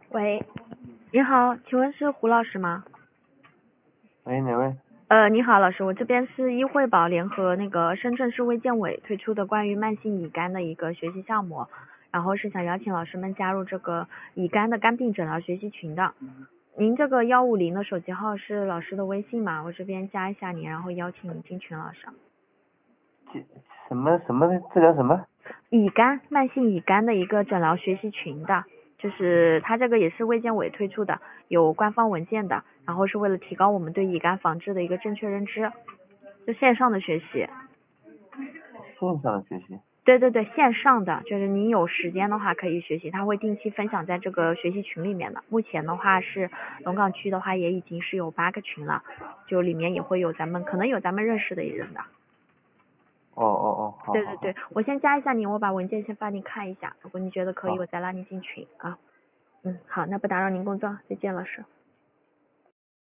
喂，你好，请问是胡老师吗？ 喂，哪位？ 你好，老师，我这边是医惠宝联合那个深圳市卫健委推出的关于慢性乙肝的一个学习项目，然后是想邀请老师们加入这个乙肝的肝病诊疗学习群的。您这个150的手机号是老师的微信吗？我这边加一下您，然后邀请您进群，老师。 什么治疗什么？ 乙肝，慢性乙肝的一个诊疗学习群的，就是它这个也是卫健委推出的，有官方文件的，然后是为了提高我们对乙肝防治的一个正确认知，就线上的学习。 线上学习。 对对对，线上的，就是你有时间的话可以学习，它会定期分享在这个学习群里面的。目前的话是龙岗区的话也已经是有8个群了，就里面也会有可能有咱们认识的人的。 哦，好。 对对对，我先加一下你，我把文件先发你看一下，如果你觉得可以， 好我再拉你进群啊。好，那不打扰您工作，再见，老师。